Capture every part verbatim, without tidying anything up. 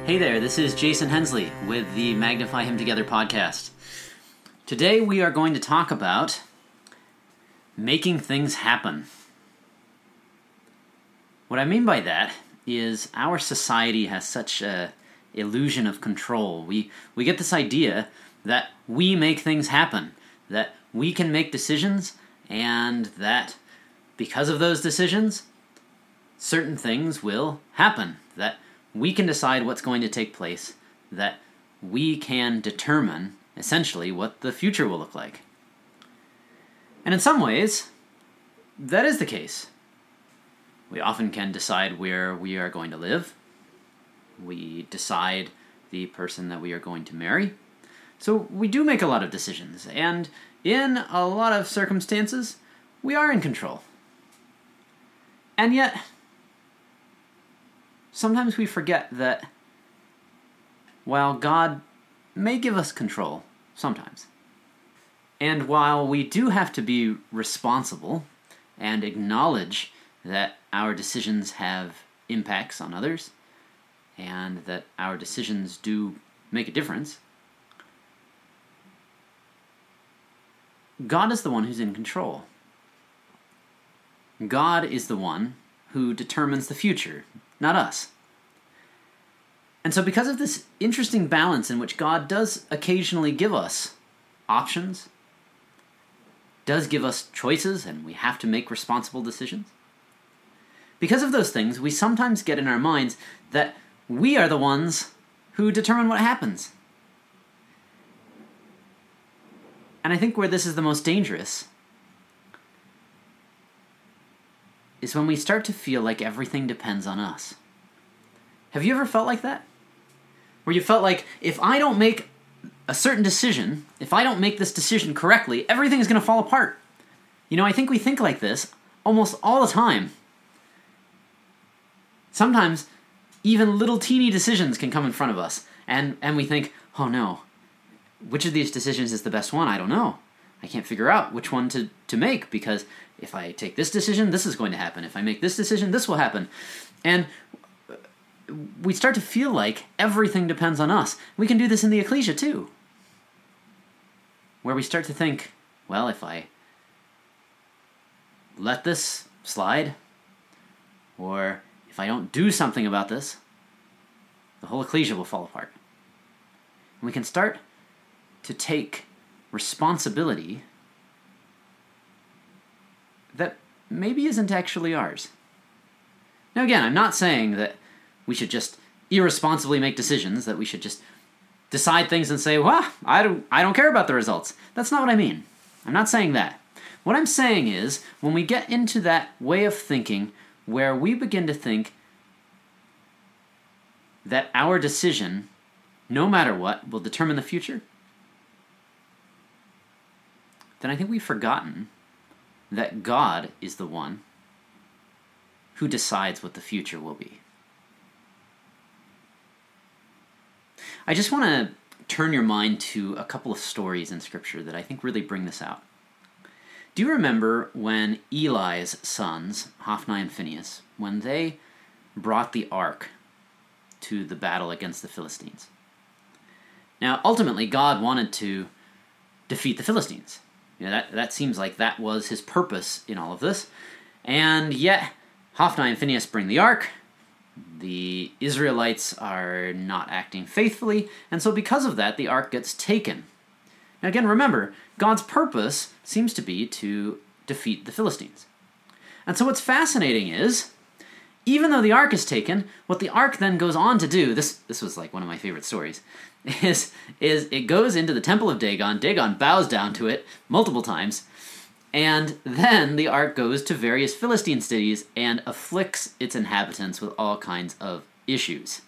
Hey there, this is Jason Hensley with the Magnify Him Together podcast. Today we are going to talk about making things happen. What I mean by that is our society has such an illusion of control. We, we get this idea that we make things happen, that we can make decisions, and that because of those decisions, certain things will happen, that we can decide what's going to take place, that we can determine, essentially, what the future will look like. And in some ways, that is the case. We often can decide where we are going to live. We decide the person that we are going to marry. So we do make a lot of decisions, and in a lot of circumstances, we are in control. And yet, sometimes we forget that while God may give us control, sometimes, and while we do have to be responsible and acknowledge that our decisions have impacts on others, and that our decisions do make a difference, God is the one who's in control. God is the one who determines the future, not us. And so because of this interesting balance in which God does occasionally give us options, does give us choices, and we have to make responsible decisions, because of those things, we sometimes get in our minds that we are the ones who determine what happens. And I think where this is the most dangerous is when we start to feel like everything depends on us. Have you ever felt like that? Where you felt like, if I don't make a certain decision, if I don't make this decision correctly, everything is going to fall apart. You know, I think we think like this almost all the time. Sometimes, even little teeny decisions can come in front of us, and, and we think, oh no, which of these decisions is the best one? I don't know. I can't figure out which one to, to make, because if I take this decision, this is going to happen. If I make this decision, this will happen. And we start to feel like everything depends on us. We can do this in the ecclesia too, where we start to think, well, if I let this slide, or if I don't do something about this, the whole ecclesia will fall apart. And we can start to take responsibility that maybe isn't actually ours. Now again, I'm not saying that we should just irresponsibly make decisions, that we should just decide things and say, well, I don't, I don't care about the results. That's not what I mean. I'm not saying that. What I'm saying is, when we get into that way of thinking where we begin to think that our decision, no matter what, will determine the future, then I think we've forgotten that God is the one who decides what the future will be. I just want to turn your mind to a couple of stories in Scripture that I think really bring this out. Do you remember when Eli's sons, Hophni and Phinehas, when they brought the ark to the battle against the Philistines? Now, ultimately, God wanted to defeat the Philistines. You know, that, that seems like that was his purpose in all of this. And yet, Hophni and Phinehas bring the ark. The Israelites are not acting faithfully, and so because of that, the ark gets taken. Now again, remember, God's purpose seems to be to defeat the Philistines. And so what's fascinating is, even though the ark is taken, what the ark then goes on to do, this this was like one of my favorite stories, is, is it goes into the temple of Dagon, Dagon bows down to it multiple times, and then the ark goes to various Philistine cities and afflicts its inhabitants with all kinds of issues.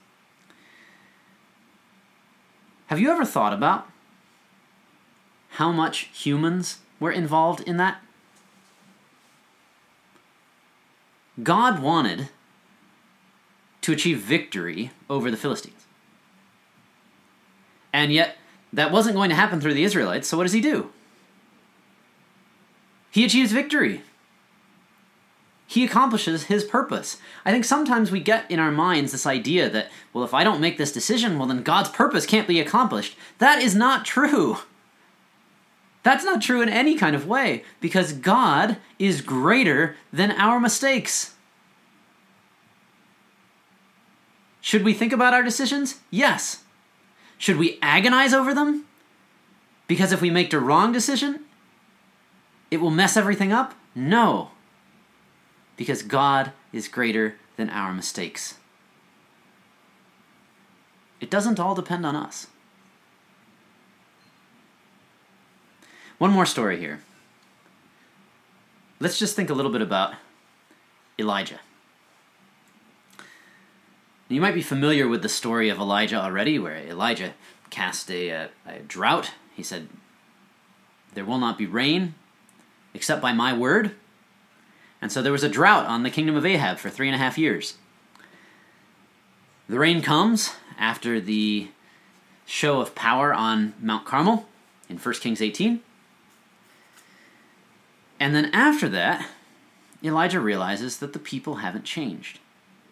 Have you ever thought about how much humans were involved in that? God wanted to achieve victory over the Philistines. And yet, that wasn't going to happen through the Israelites, so what does he do? He achieves victory. he accomplishes his purpose. I think sometimes we get in our minds this idea that, well, if I don't make this decision, well, then God's purpose can't be accomplished. That is not true. That's not true in any kind of way, because God is greater than our mistakes. Should we think about our decisions? Yes. Should we agonize over them? Because if we make the wrong decision, it will mess everything up? No. Because God is greater than our mistakes. It doesn't all depend on us. One more story here. Let's just think a little bit about Elijah. You might be familiar with the story of Elijah already, where Elijah cast a, a, a drought. He said, "There will not be rain except by my word." And so there was a drought on the kingdom of Ahab for three and a half years. The rain comes after the show of power on Mount Carmel in First Kings eighteen. And then after that, Elijah realizes that the people haven't changed.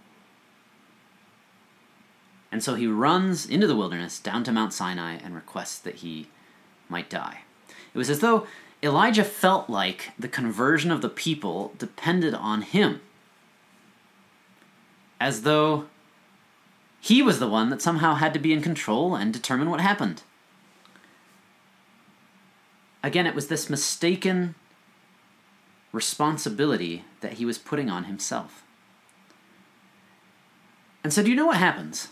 And so he runs into the wilderness down to Mount Sinai and requests that he might die. It was as though Elijah felt like the conversion of the people depended on him. As though he was the one that somehow had to be in control and determine what happened. Again, it was this mistaken responsibility that he was putting on himself. And so do you know what happens?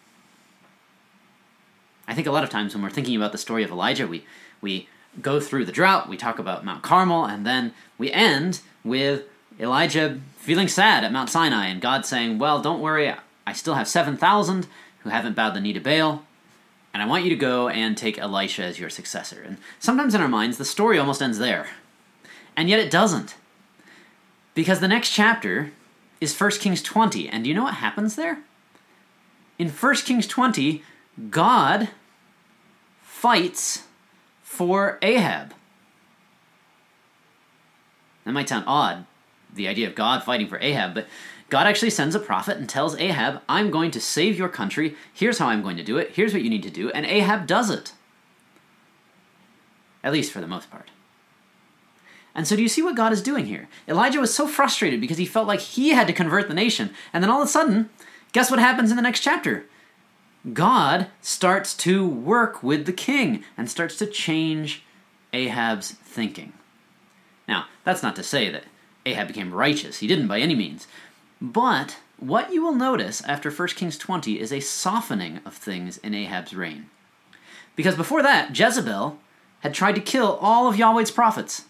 I think a lot of times when we're thinking about the story of Elijah, we, we go through the drought, we talk about Mount Carmel, and then we end with Elijah feeling sad at Mount Sinai, and God saying, well, don't worry, I still have seven thousand who haven't bowed the knee to Baal, and I want you to go and take Elisha as your successor. And sometimes in our minds, the story almost ends there. And yet it doesn't. Because the next chapter is First Kings twenty, and do you know what happens there? In First Kings twenty, God fights for Ahab. That might sound odd, the idea of God fighting for Ahab, but God actually sends a prophet and tells Ahab, I'm going to save your country, here's how I'm going to do it, here's what you need to do, and Ahab does it. At least for the most part. And so do you see what God is doing here? Elijah was so frustrated because he felt like he had to convert the nation, and then all of a sudden, guess what happens in the next chapter? God starts to work with the king and starts to change Ahab's thinking. Now, that's not to say that Ahab became righteous. He didn't by any means. But what you will notice after First Kings twenty is a softening of things in Ahab's reign. Because before that, Jezebel had tried to kill all of Yahweh's prophets.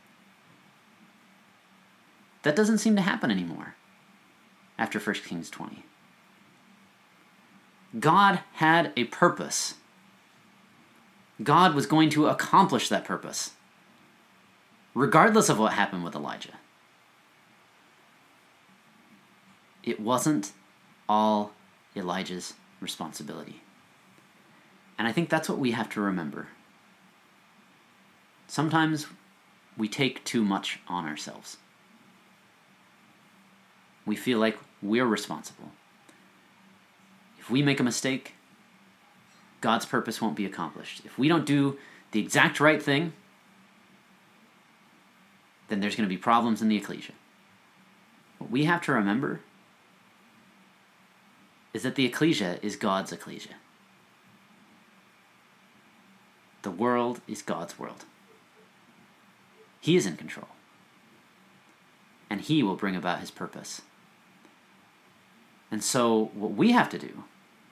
That doesn't seem to happen anymore after First Kings twenty. God had a purpose. God was going to accomplish that purpose, regardless of what happened with Elijah. It wasn't all Elijah's responsibility. And I think that's what we have to remember. Sometimes we take too much on ourselves. We feel like we're responsible. If we make a mistake, God's purpose won't be accomplished. If we don't do the exact right thing, then there's going to be problems in the ecclesia. What we have to remember is that the ecclesia is God's ecclesia. The world is God's world. He is in control. And he will bring about his purpose. And so what we have to do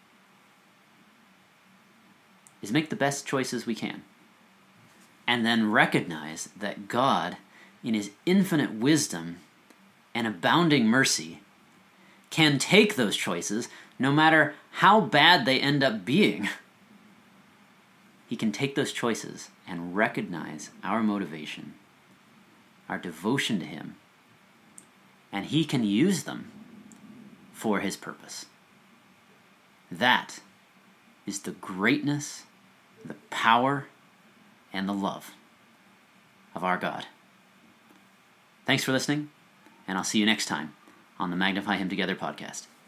is make the best choices we can. And then recognize that God, in his infinite wisdom and abounding mercy, can take those choices, no matter how bad they end up being. He can take those choices and recognize our motivation, our devotion to him, and he can use them for his purpose. That is the greatness, the power, and the love of our God. Thanks for listening, and I'll see you next time on the Magnify Him Together podcast.